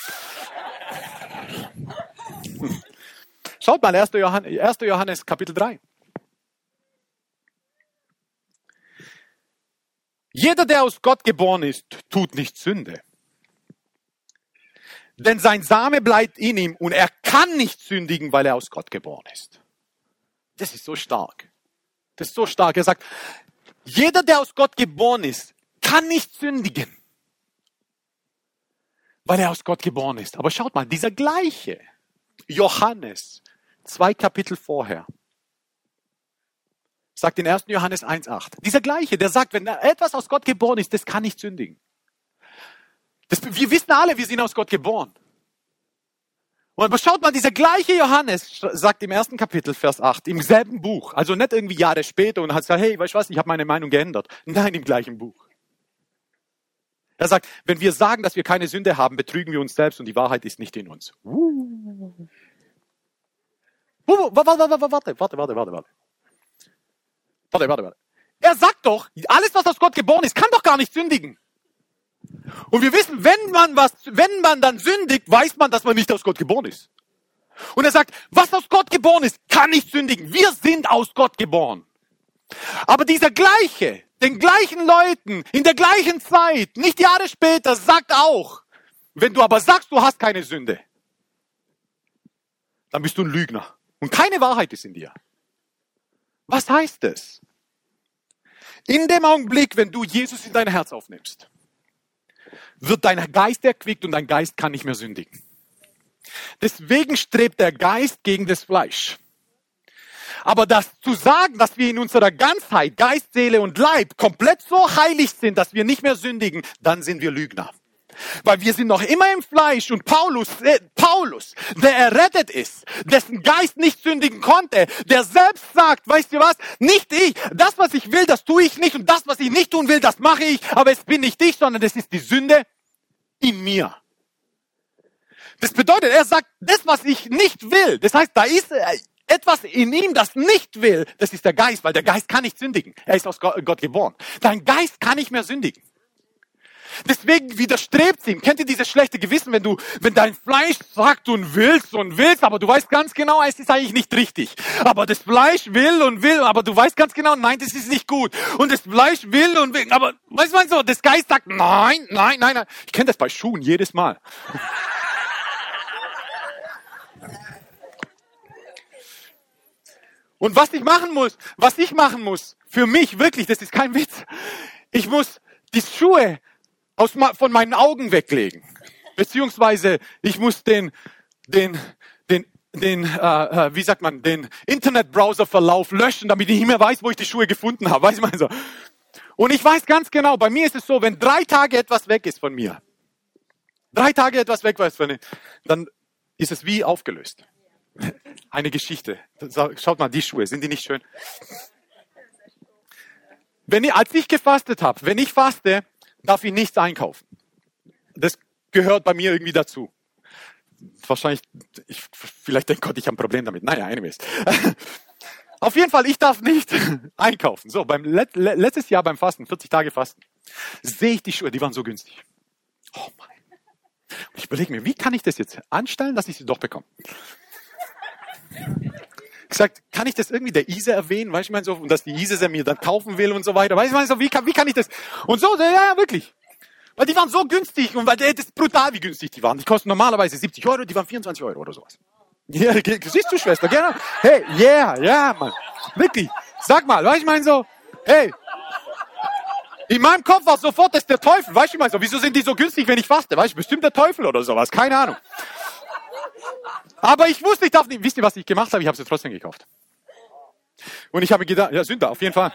Schaut mal, 1. Johannes Kapitel 3. Jeder, der aus Gott geboren ist, tut nicht Sünde. Denn sein Same bleibt in ihm und er kann nicht sündigen, weil er aus Gott geboren ist. Das ist so stark. Das ist so stark. Er sagt, jeder, der aus Gott geboren ist, kann nicht sündigen, weil er aus Gott geboren ist. Aber schaut mal, dieser gleiche Johannes, 2 Kapitel vorher, sagt in 1. Johannes 1,8. Dieser gleiche, der sagt, wenn etwas aus Gott geboren ist, das kann nicht sündigen. Wir wissen alle, wir sind aus Gott geboren. Und schaut mal, dieser gleiche Johannes sagt im 1. Kapitel, Vers 8, im selben Buch, also nicht irgendwie Jahre später und hat gesagt, hey, weißt du was, ich habe meine Meinung geändert. Nein, im gleichen Buch. Er sagt, wenn wir sagen, dass wir keine Sünde haben, betrügen wir uns selbst und die Wahrheit ist nicht in uns. Warte. Er sagt doch, alles, was aus Gott geboren ist, kann doch gar nicht sündigen. Und wir wissen, wenn man dann sündigt, weiß man, dass man nicht aus Gott geboren ist. Und er sagt, was aus Gott geboren ist, kann nicht sündigen. Wir sind aus Gott geboren. Aber dieser gleiche, den gleichen Leuten, in der gleichen Zeit, nicht Jahre später, sagt auch, wenn du aber sagst, du hast keine Sünde, dann bist du ein Lügner. Und keine Wahrheit ist in dir. Was heißt es? In dem Augenblick, wenn du Jesus in dein Herz aufnimmst, wird dein Geist erquickt und dein Geist kann nicht mehr sündigen. Deswegen strebt der Geist gegen das Fleisch. Aber das zu sagen, dass wir in unserer Ganzheit, Geist, Seele und Leib komplett so heilig sind, dass wir nicht mehr sündigen, dann sind wir Lügner. Weil wir sind noch immer im Fleisch und Paulus, der errettet ist, dessen Geist nicht sündigen konnte, der selbst sagt, weißt du was, nicht ich, das was ich will, das tue ich nicht und das was ich nicht tun will, das mache ich, aber es bin nicht ich, sondern es ist die Sünde in mir. Das bedeutet, er sagt, das was ich nicht will, das heißt, da ist etwas in ihm, das nicht will, das ist der Geist, weil der Geist kann nicht sündigen. Er ist aus Gott geboren. Dein Geist kann nicht mehr sündigen. Deswegen widerstrebt es ihm. Kennt ihr dieses schlechte Gewissen, wenn dein Fleisch sagt und willst, aber du weißt ganz genau, es ist eigentlich nicht richtig. Aber das Fleisch will, aber du weißt ganz genau, nein, das ist nicht gut. Und das Fleisch will, aber weißt du so, das Geist sagt, nein. Ich kenne das bei Schuhen jedes Mal. Und was ich machen muss, für mich wirklich, das ist kein Witz, ich muss die Schuhe von meinen Augen weglegen. Beziehungsweise ich muss den Internetbrowserverlauf löschen, damit ich nicht mehr weiß, wo ich die Schuhe gefunden habe. Weiß man so. Und ich weiß ganz genau, bei mir ist es so, wenn 3 Tage etwas weg ist von mir, 3 Tage etwas weg ist von mir, dann ist es wie aufgelöst. Eine Geschichte. Schaut mal, die Schuhe, sind die nicht schön? Als ich gefastet habe, wenn ich faste, darf ich nichts einkaufen. Das gehört bei mir irgendwie dazu. Wahrscheinlich, vielleicht denkt Gott, ich habe ein Problem damit. Naja, anyways. Auf jeden Fall, ich darf nicht einkaufen. So, letztes Jahr beim Fasten, 40 Tage Fasten, sehe ich die Schuhe, die waren so günstig. Oh mein. Und ich überlege mir, wie kann ich das jetzt anstellen, dass ich sie doch bekomme? Ich sag, kann ich das irgendwie der Isa erwähnen, weißt du, ich meine so, und dass die Isa sie mir dann kaufen will und so weiter, weißt du, ich meine so, wie kann ich das? Und so, ja, wirklich. Weil die waren so günstig und weil das ist brutal, wie günstig die waren. Die kosten normalerweise 70 Euro, die waren 24 Euro oder sowas. Ja, siehst du, Schwester, genau. Hey, yeah, Mann. Wirklich. Sag mal, weißt du, ich meine so, hey. In meinem Kopf war sofort, das ist der Teufel, weißt du, ich meine so, wieso sind die so günstig, wenn ich faste, weißt du, bestimmt der Teufel oder sowas, keine Ahnung. Aber ich wusste, ich darf nicht, wisst ihr, was ich gemacht habe? Ich habe sie trotzdem gekauft. Und ich habe mir gedacht, ja, Sünder, auf jeden Fall.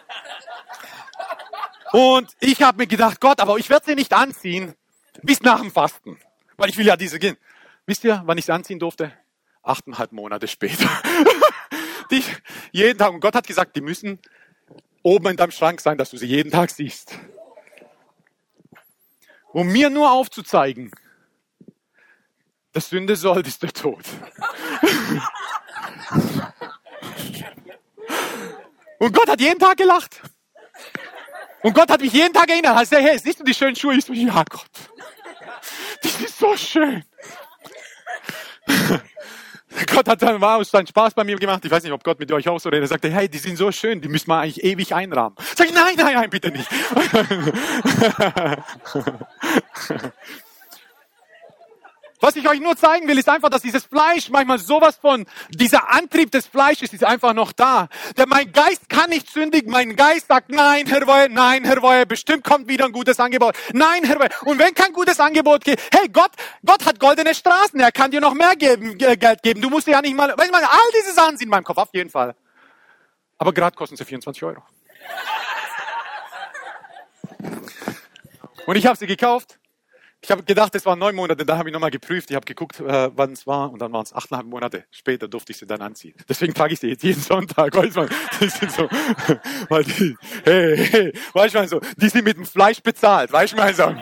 Und ich habe mir gedacht, Gott, aber ich werde sie nicht anziehen bis nach dem Fasten. Weil ich will ja diese gehen. Wisst ihr, wann ich sie anziehen durfte? 8,5 Monate später. Jeden Tag. Und Gott hat gesagt, die müssen oben in deinem Schrank sein, dass du sie jeden Tag siehst. Um mir nur aufzuzeigen, das Sünde soll, ist der Tod. Und Gott hat jeden Tag gelacht. Und Gott hat mich jeden Tag erinnert. Er sagt, hey, siehst du die schönen Schuhe? Ich so, ja Gott. Die sind so schön. Gott hat dann seinen Spaß bei mir gemacht. Ich weiß nicht, ob Gott mit euch auch so redet. Er sagte, hey, die sind so schön, die müssen wir eigentlich ewig einrahmen. Sag ich, nein, bitte nicht. Was ich euch nur zeigen will, ist einfach, dass dieses Fleisch manchmal sowas von, dieser Antrieb des Fleisches ist einfach noch da. Denn mein Geist kann nicht sündigen. Mein Geist sagt, nein, Herr Woje, bestimmt kommt wieder ein gutes Angebot. Nein, Herr Woje. Und wenn kein gutes Angebot geht, hey, Gott hat goldene Straßen. Er kann dir noch mehr Geld geben. Du musst dir ja nicht mal, weißt du, all diese Sachen sind in meinem Kopf, auf jeden Fall. Aber gerade kosten sie 24 Euro. Und ich habe sie gekauft. Ich habe gedacht, es waren 9 Monate, da habe ich nochmal geprüft, ich habe geguckt, wann es war, und dann waren es 8,5 Monate später, durfte ich sie dann anziehen. Deswegen trage ich sie jetzt jeden Sonntag, weißt du, die sind so, weil die, hey, weißt du, so, die sind mit dem Fleisch bezahlt, weißt du, so.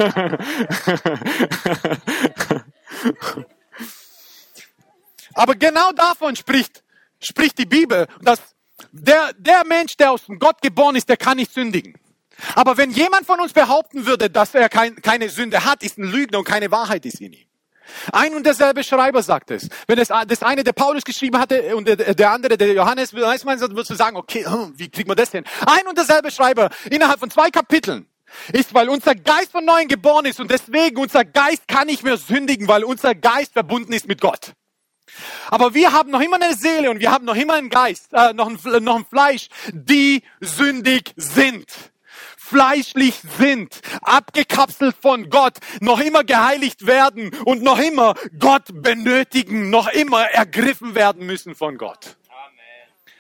Aber genau davon spricht die Bibel, dass der Mensch, der aus Gott geboren ist, der kann nicht sündigen. Aber wenn jemand von uns behaupten würde, dass er keine Sünde hat, ist ein Lügner und keine Wahrheit ist in ihm. Ein und derselbe Schreiber sagt es. Wenn das eine der Paulus geschrieben hatte und der andere der Johannes, weiß man, würdest du sagen, okay, wie kriegt man das hin? Ein und derselbe Schreiber innerhalb von 2 Kapiteln ist, weil unser Geist von neuem geboren ist und deswegen unser Geist kann nicht mehr sündigen, weil unser Geist verbunden ist mit Gott. Aber wir haben noch immer eine Seele und wir haben noch immer einen Geist, noch ein Fleisch, die sündig sind. Fleischlich sind, abgekapselt von Gott, noch immer geheiligt werden und noch immer Gott benötigen, noch immer ergriffen werden müssen von Gott. Amen.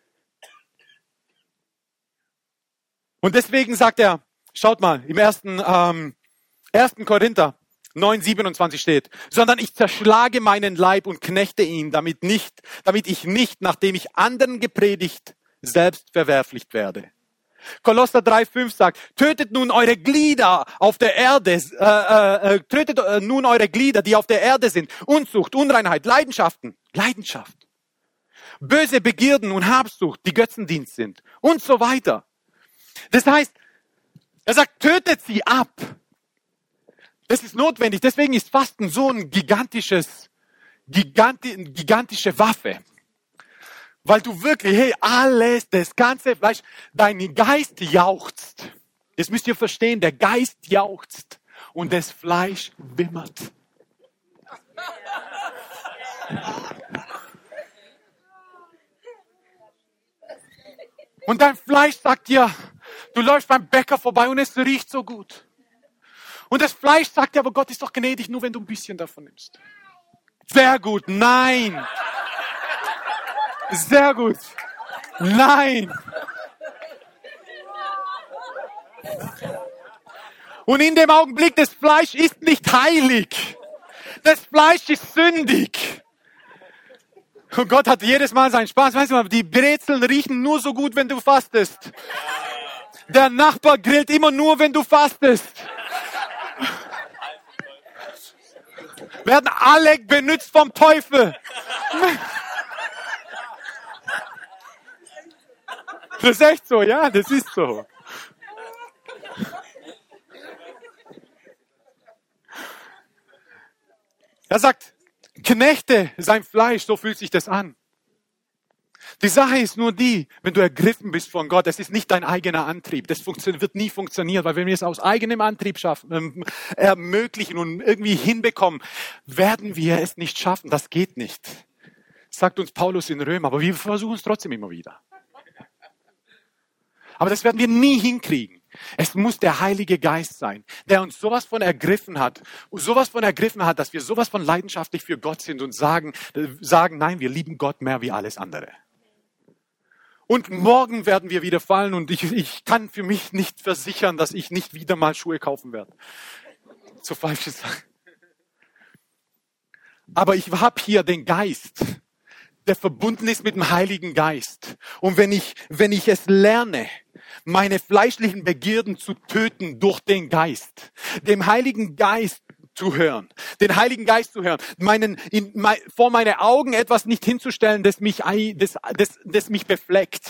Und deswegen sagt er, schaut mal, im 1. Korinther 9,27 steht, sondern ich zerschlage meinen Leib und knechte ihn, damit ich nicht, nachdem ich anderen gepredigt, selbst verwerflich werde. Kolosser 3,5 sagt, tötet nun eure Glieder auf der Erde, nun eure Glieder, die auf der Erde sind. Unzucht, Unreinheit, Leidenschaft, böse Begierden und Habsucht, die Götzendienst sind und so weiter. Das heißt, er sagt, tötet sie ab. Das ist notwendig. Deswegen ist Fasten so ein gigantische Waffe. Weil du wirklich, hey, alles, das ganze Fleisch, dein Geist jauchzt. Das müsst ihr verstehen, der Geist jauchzt und das Fleisch wimmert. Und dein Fleisch sagt dir, du läufst beim Bäcker vorbei und es riecht so gut. Und das Fleisch sagt dir, aber Gott ist doch gnädig, nur wenn du ein bisschen davon nimmst. Sehr gut, nein. Sehr gut. Nein. Und in dem Augenblick, das Fleisch ist nicht heilig. Das Fleisch ist sündig. Und Gott hat jedes Mal seinen Spaß. Weißt du, die Brezeln riechen nur so gut, wenn du fastest. Der Nachbar grillt immer nur, wenn du fastest. Werden alle benutzt vom Teufel. Das ist echt so, ja, das ist so. Er sagt, Knechte sein Fleisch, so fühlt sich das an. Die Sache ist nur die, wenn du ergriffen bist von Gott, es ist nicht dein eigener Antrieb. Das wird nie funktionieren, weil wenn wir es aus eigenem Antrieb schaffen, ermöglichen und irgendwie hinbekommen, werden wir es nicht schaffen. Das geht nicht. Sagt uns Paulus in Römer, aber wir versuchen es trotzdem immer wieder. Aber das werden wir nie hinkriegen. Es muss der Heilige Geist sein, der uns sowas von ergriffen hat, dass wir sowas von leidenschaftlich für Gott sind und sagen, nein, wir lieben Gott mehr wie alles andere. Und morgen werden wir wieder fallen und ich kann für mich nicht versichern, dass ich nicht wieder mal Schuhe kaufen werde. So falsche Sache. Aber ich habe hier den Geist, der verbunden ist mit dem Heiligen Geist. Und wenn ich es lerne, meine fleischlichen Begierden zu töten durch den Geist, dem Heiligen Geist zu hören, den Heiligen Geist zu hören, vor meine Augen etwas nicht hinzustellen, das mich befleckt.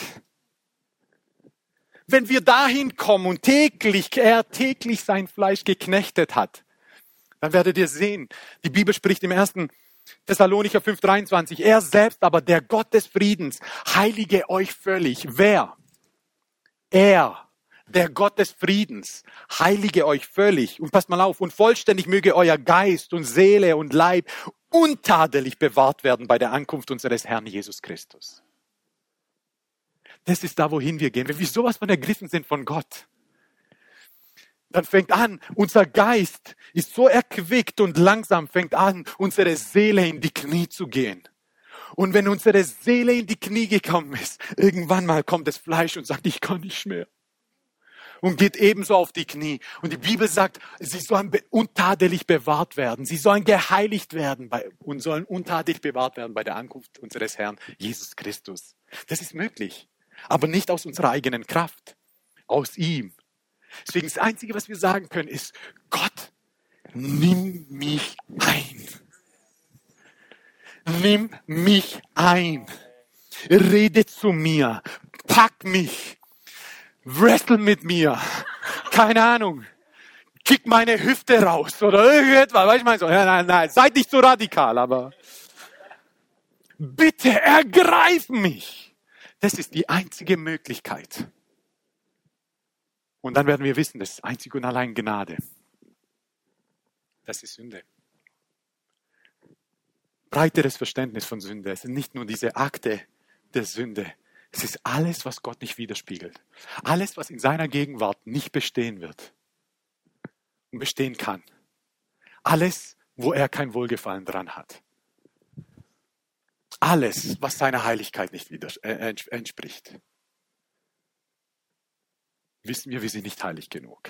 Wenn wir dahin kommen und er täglich sein Fleisch geknechtet hat, dann werdet ihr sehen, die Bibel spricht im 1. Thessalonicher 5,23, er selbst aber, der Gott des Friedens, heilige euch völlig. Wer? Er, der Gott des Friedens, heilige euch völlig. Und passt mal auf, und vollständig möge euer Geist und Seele und Leib untadelig bewahrt werden bei der Ankunft unseres Herrn Jesus Christus. Das ist da, wohin wir gehen. Wenn wir sowas von ergriffen sind von Gott, dann fängt an, unser Geist ist so erquickt und langsam fängt an, unsere Seele in die Knie zu gehen. Und wenn unsere Seele in die Knie gekommen ist, irgendwann mal kommt das Fleisch und sagt, ich kann nicht mehr. Und geht ebenso auf die Knie. Und die Bibel sagt, sie sollen untadelig bewahrt werden. Sie sollen geheiligt werden und sollen untadelig bewahrt werden bei der Ankunft unseres Herrn Jesus Christus. Das ist möglich. Aber nicht aus unserer eigenen Kraft. Aus ihm. Deswegen das Einzige, was wir sagen können, ist, Gott, nimm mich ein. Nimm mich ein. Rede zu mir. Pack mich. Wrestle mit mir. Keine Ahnung. Kick meine Hüfte raus oder irgendetwas. Weißt du, ich meine so, nein, seid nicht so radikal, aber bitte ergreif mich. Das ist die einzige Möglichkeit. Und dann werden wir wissen, das ist einzig und allein Gnade. Das ist Sünde. Breiteres Verständnis von Sünde. Es sind nicht nur diese Akte der Sünde. Es ist alles, was Gott nicht widerspiegelt. Alles, was in seiner Gegenwart nicht bestehen wird und bestehen kann. Alles, wo er kein Wohlgefallen dran hat. Alles, was seiner Heiligkeit nicht entspricht. Wissen wir sind nicht heilig genug.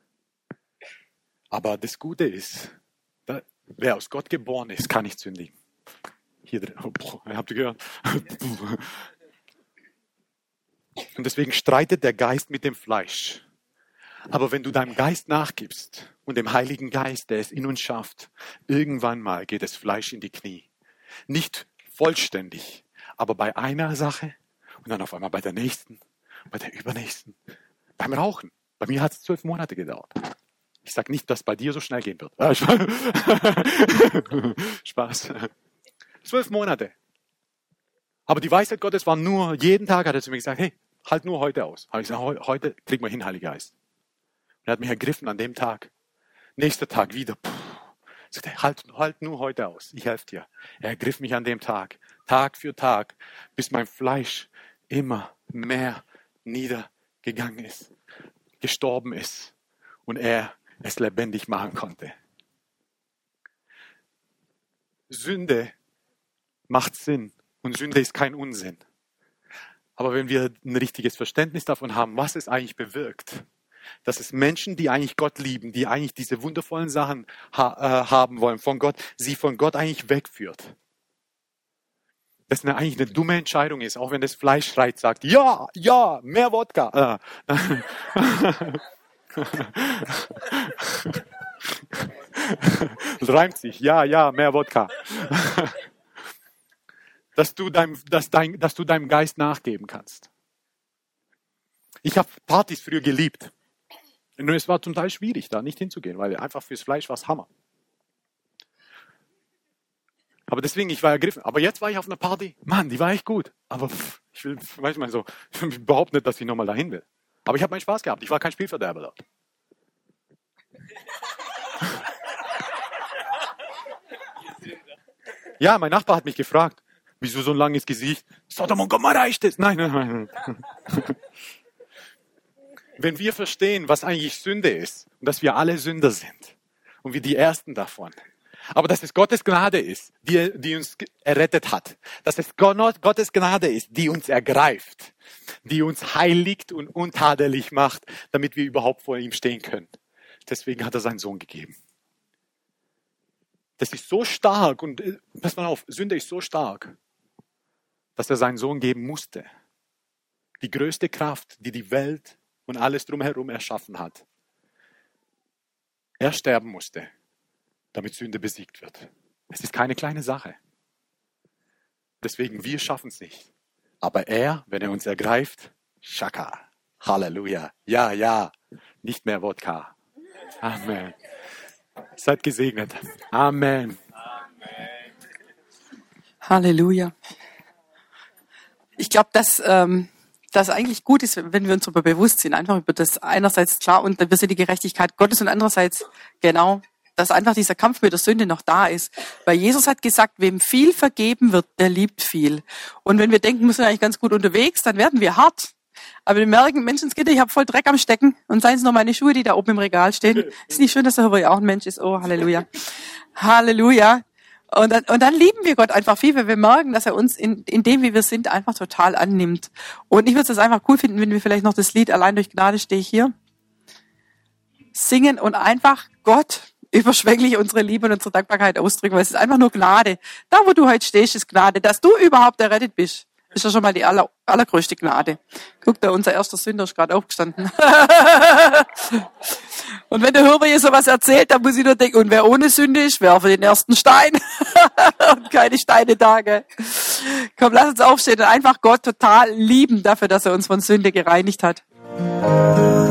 Aber das Gute ist, wer aus Gott geboren ist, kann nicht sündigen. Hier drin, habt ihr gehört? Und deswegen streitet der Geist mit dem Fleisch. Aber wenn du deinem Geist nachgibst und dem Heiligen Geist, der es in uns schafft, irgendwann mal geht das Fleisch in die Knie. Nicht vollständig, aber bei einer Sache und dann auf einmal bei der nächsten, bei der übernächsten. Beim Rauchen. Bei mir hat es 12 Monate gedauert. Ich sage nicht, dass bei dir so schnell gehen wird. Spaß. 12 Monate. Aber die Weisheit Gottes war nur, jeden Tag hat er zu mir gesagt, hey, halt nur heute aus. Habe ich gesagt, heute kriegen wir hin, Heiliger Geist. Und er hat mich ergriffen an dem Tag. Nächster Tag wieder. Ich sagte, halt nur heute aus. Ich helfe dir. Er ergriff mich an dem Tag für Tag, bis mein Fleisch immer mehr niedergegangen ist, gestorben ist und er es lebendig machen konnte. Sünde macht Sinn und Sünde ist kein Unsinn. Aber wenn wir ein richtiges Verständnis davon haben, was es eigentlich bewirkt, dass es Menschen, die eigentlich Gott lieben, die eigentlich diese wundervollen Sachen haben wollen von Gott, sie von Gott eigentlich wegführt. Das eigentlich eine dumme Entscheidung ist, auch wenn das Fleisch schreit, sagt, ja, ja, mehr Wodka. Reimt sich, ja, ja, mehr Wodka. Dass du deinem Geist nachgeben kannst. Ich habe Partys früher geliebt. Und es war zum Teil schwierig, da nicht hinzugehen, weil einfach fürs Fleisch war es Hammer. Aber deswegen, ich war ergriffen. Aber jetzt war ich auf einer Party. Mann, die war echt gut. Aber ich will manchmal so, ich behaupte nicht, dass ich nochmal dahin will. Aber ich habe meinen Spaß gehabt. Ich war kein Spielverderber dort. Ja, mein Nachbar hat mich gefragt, wieso so ein langes Gesicht? Sodom und Gomorra reicht es? Nein, nein, nein. Wenn wir verstehen, was eigentlich Sünde ist und dass wir alle Sünder sind und wir die Ersten davon, aber dass es Gottes Gnade ist, die uns errettet hat, dass es Gottes Gnade ist, die uns ergreift, die uns heiligt und untadelig macht, damit wir überhaupt vor ihm stehen können. Deswegen hat er seinen Sohn gegeben. Das ist so stark und pass mal auf, Sünde ist so stark, dass er seinen Sohn geben musste. Die größte Kraft, die die Welt und alles drumherum erschaffen hat. Er sterben musste, damit Sünde besiegt wird. Es ist keine kleine Sache. Deswegen, wir schaffen es nicht. Aber er, wenn er uns ergreift, Shaka, Halleluja, ja, ja, nicht mehr Wodka. Amen. Seid gesegnet. Amen. Halleluja. Ich glaube, dass das eigentlich gut ist, wenn wir uns darüber bewusst sind. Einfach über das einerseits klar und wir sind die Gerechtigkeit Gottes und andererseits genau, dass einfach dieser Kampf mit der Sünde noch da ist. Weil Jesus hat gesagt, wem viel vergeben wird, der liebt viel. Und wenn wir denken, wir sind eigentlich ganz gut unterwegs, dann werden wir hart. Aber wir merken, Menschenskinder, ich habe voll Dreck am Stecken und seien es nur meine Schuhe, die da oben im Regal stehen. Ist nicht schön, dass der Herr auch ein Mensch ist. Oh, Halleluja. Halleluja. Und dann lieben wir Gott einfach viel, weil wir merken, dass er uns in dem, wie wir sind, einfach total annimmt. Und ich würde es einfach cool finden, wenn wir vielleicht noch das Lied Allein durch Gnade stehe ich hier singen und einfach Gott überschwänglich unsere Liebe und unsere Dankbarkeit ausdrücken, weil es ist einfach nur Gnade. Da, wo du heute stehst, ist Gnade. Dass du überhaupt errettet bist, ist ja schon mal die allergrößte Gnade. Guck, da unser erster Sünder ist gerade aufgestanden. Und wenn der Hörer hier sowas erzählt, dann muss ich nur denken, und wer ohne Sünde ist, werfe den ersten Stein. Und keine Steine da, gell? Komm, lass uns aufstehen und einfach Gott total lieben dafür, dass er uns von Sünde gereinigt hat.